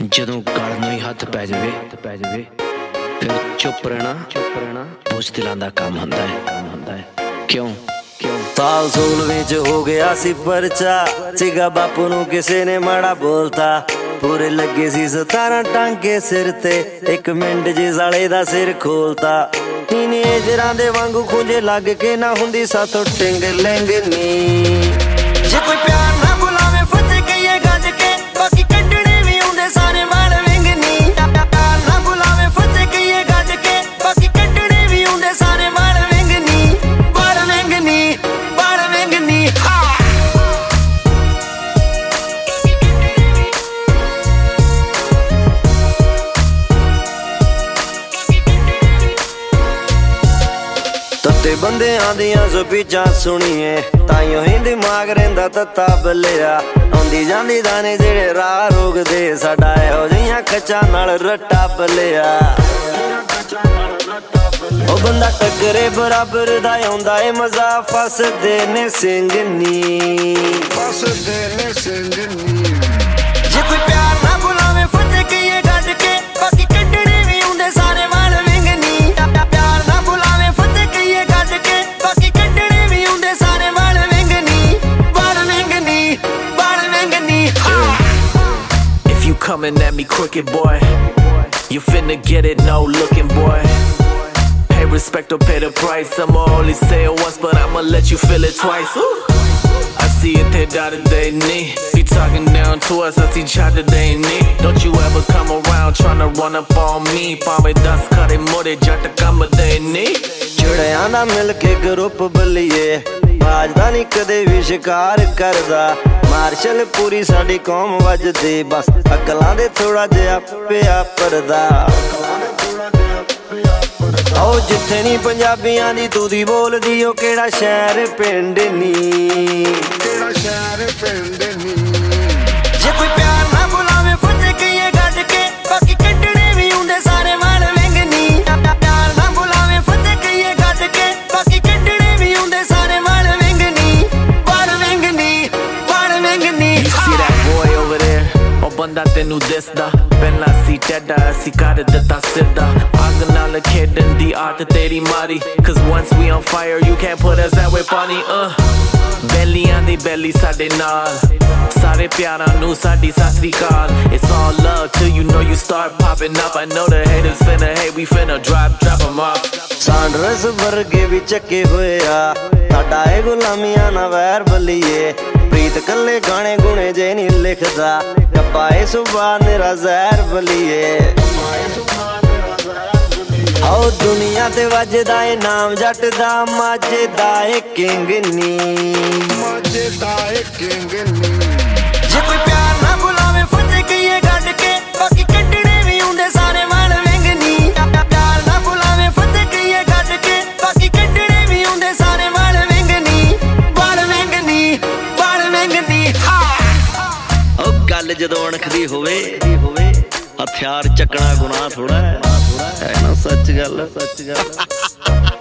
ਜਦੋਂ ਗਲ ਨੂੰ ਹੀ ਹੱਥ ਪੈ ਜਾਵੇ ਫਿਰ ਚੁੱਪ ਰਹਿਣਾ ਬੁੱਝ ਦਿਲਾਂ ਦਾ ਕੰਮ ਹੁੰਦਾ ਹੈ। ਕਿਉਂ ਸਾਲ ਸੂਲ ਵਿੱਚ ਹੋ ਗਿਆ ਸੀ ਪਰਚਾ, ਸੀਗਾ ਬਾਪੂ ਨੂੰ ਕਿਸੇ ਨੇ ਮਾੜਾ ਬੋਲਤਾ। ਪੂਰੇ ਲੱਗੇ ਸੀ 17 ਟਾਂਕੇ ਸਿਰ ਤੇ, ਇੱਕ ਮਿੰਟ ਜੇ ਸਾਲੇ ਦਾ ਸਿਰ ਖੋਲਤਾ। ਟੀਨੇਜਰਾਂ ਦੇ ਵਾਂਗੂ ਖੁੰਝੇ ਲੱਗ ਕੇ ਨਾ ਹੁੰਦੀ ਸਾਥੋਂ ਟਿੰਗ ਲਿੰਗ ਨੀ। ਜੇ ਕੋਈ ਪਿਆਰ ਨਾ ਬੁਲਾਵੇ ਫਤਿਹ ਕਹੀਏ ਗੱਜ ਕੇ, ਬਾਕੀ ਕੱਢਣੇ ਵੀ ਹੁੰਦੇ ਸਾਰੇ ਵਾਲ ਵਿੰਗ ਨੀ। ਪਿਆਰ ਨਾ ਬੁਲਾਵੇ ਫਤਿਹ ਕਹੀਏ ਗੱਜ ਕੇ, ਬਾਕੀ ਕੱਢਣੇ ਵੀ ਹੁੰਦੇ ਸਾਰੇ ਵਾਲ ਵਿੰਗ ਨੀ। ਵਾਲ ਵਿੰਗ ਨੀ, ਵਾਲ ਵਿੰਗ ਨੀ। ਤੱਤੇ ਬੰਦਿਆਂ ਦੀਆਂ ਸਪੀਚਾਂ ਸੁਣੀਏ, ਤਾਈਓ ਹੀ ਦਿਮਾਗ ਰਹਿੰਦਾ ਤੱਤਾ ਬੱਲਿਆ। ਆਉਂਦੀ ਜਾਂਦੀ ਦਾਣੇ ਜਿਹੜੇ ਰਾਹ ਰੋਕਦੇ, ਸਾਡਾ ਇਹੋ ਜਿਹੀਆਂ ਖੱਚਾਂ ਨਾਲ ਰੱਟਾ ਬੱਲਿਆ। ਉਹ ਬੰਦਾ ਟੱਕਰੇ ਬਰਾਬਰ ਦਾ ਆਉਂਦਾ ਏ ਮਜ਼ਾ, ਫਸਦੇ ਨੇ ਸਿੰਘ ਨੀ। ਜੇ ਕੋਈ ਪਿਆਰ ਨਾ ਬੁਲਾਵੇ ਫਤਿਹ ਕਹੀਏ ਗੱਜ ਕੇ, ਬਾਕੀ ਕੱਢਣੇ ਵੀ ਹੁੰਦੇ ਸਾਰੇ ਵਾਲ ਵਿੰਗ ਨੀ। ਪਿਆਰ ਨਾ ਬੁਲਾਵੇ ਫਤਿਹ ਕਹੀਏ ਗੱਜ ਕੇ, ਬਾਕੀ ਕੱਢਣੇ ਵੀ ਹੁੰਦੇ ਸਾਰੇ ਵਾਲ ਵਿੰਗ ਨੀ। ਵਾਲ ਵਿੰਗ ਨੀ, ਵਾਲ ਵਿੰਗ ਨੀ। If you coming at me crooked boy, you finna get it, no looking boy. Pay respect or pay the price, I'ma only say it once but I'ma let you feel it twice. I see it, they doubted they need. Be talking down to us, I see chata they need. Don't you ever come around tryna run up on me. Paame 10 khade mode jatt kam they need. ਚਿੜਿਆਂ ਦਾ ਮਿਲ ਕੇ group ਬੱਲੀਏ, ਬਾਜਦਾ ਨੀ ਕਦੇ ਵੀ ਸ਼ਿਕਾਰ ਕਰਦਾ। ਮਾਰਸ਼ਲ ਪੂਰੀ ਸਾਡੀ ਕੌਮ ਵੱਜਦੀ, ਬਸ ਅਕਲਾਂ ਦੇ ਥੋੜਾ ਜਿਹਾ ਪਿਆ ਪਰਦਾ। ਆਓ ਜਿੱਥੇ ਨੀ ਪੰਜਾਬੀਆਂ ਦੀ ਤੂਦੀ ਬੋਲਦੀ, ਉਹ ਕਿਹੜਾ ਸ਼ਹਿਰ ਪਿੰਡ ਨੀ। ਜੇ ਕੋਈ ਪਿਆਰ ਨਾ ਬੁਲਾਵੇ ਫਤਿਹ ਕਹੀਏ ਗੱਜ ਕੇ, ਬਾਕੀ ਕੱਢਣੇ ਵੀ ਹੁੰਦੇ ਸਾਰੇ ਵਾਲ ਵਿੰਗ ਨੀ। ਪਿਆਰ ਨਾ ਬੁਲਾਵੇ ਫਤਿਹ ਕਹੀਏ ਗੱਜ ਕੇ, ਬਾਕੀ ਕੱਢਣੇ ਵੀ ਹੁੰਦੇ ਸਾਰੇ ਵਾਲ ਵਿੰਗ ਨੀ। ਵਾਲ ਵਿੰਗ ਨੀ, ਵਾਲ ਵਿੰਗ ਨੀ। You see that boy over there? ਉਹ ਬੰਦਾ ਤੈਨੂੰ ਦਿਸਦਾ, ਪਹਿਲਾਂ ਸੀ ਟੈਡਾ ਅਸੀਂ ਕਰ ਦਿੱਤਾ ਸਿੱਧਾ। ਅੱਗ ਨਾਲ ਖੇਡਣ ਦੀ ਆਦਤ ਤੇਰੀ ਮਾਰੀ, cause once we on fire you can't put us that way ਪਾਣੀ। ਬੈਲੀਆਂ ਦੀ ਬੈਲੀ ਸਾਡੇ ਨਾਲ, ਸਾਰੇ ਪਿਆਰਾਂ ਨੂੰ ਸਾਡੀ ਸਤਿ ਸ੍ਰੀ ਅਕਾਲ। It's all love till you know you start popping up. I know the haters finna hate, we finna drop them off. Saunders ਵਰਗੇ ਵੀ ਚੱਕੇ ਹੋਏ ਆ, ਸਾਡਾ ਇਹ ਗੁਲਾਮੀਆਂ ਨਾ ਵੈਰ ਬੱਲੀਏ। ਪ੍ਰੀਤ ਕੱਲੇ ਗਾਣੇ ਗੁਣੇ ਜੇ ਨਹੀਂ ਲਿਖਦਾ, ਕੱਪਾ ਇਹ ਸੁਭਾ ਮੇਰਾ ਜ਼ਹਿਰ ਬੱਲੀਏ। ਆਓ ਦੁਨੀਆ ਤੇ ਵੱਜਦਾ ਏ ਨਾਮ ਜੱਟ ਦਾ, ਮਾਝੇ ਦਾ ਏ ਕਿੰਗ ਨੀ। ਜੇ ਕੋਈ ਪਿਆਰ ਨਾ ਬੁਲਾਵੇ ਫਤਿਹ ਕਹੀਏ ਗੱਜ ਕੇ, ਬਾਕੀ ਕੱਢਣੇ ਵੀ ਹੁੰਦੇ ਸਾਰੇ ਵਾਲ ਵਿੰਗ ਨੀ। ਪਿਆਰ ਨਾ ਬੁਲਾਵੇ ਫਤਿਹ ਕਹੀਏ ਗੱਜ ਕੇ, ਬਾਕੀ ਕੱਢਣੇ ਵੀ ਹੁੰਦੇ ਸਾਰੇ ਵਾਲ ਵਿੰਗ ਨੀ। ਵਾਲ ਵਿੰਗ ਨੀ, ਵਾਲ ਵਿੰਗ ਨੀ। ਉਹ ਗੱਲ ਜਦੋਂ ਅਣਖਦੀ ਹੋਵੇ, ਹਥਿਆਰ ਚੱਕਣਾ ਗੁਨਾਹ ਥੋੜਾ ਹੈ ਨਾ। ਸੱਚ ਗੱਲ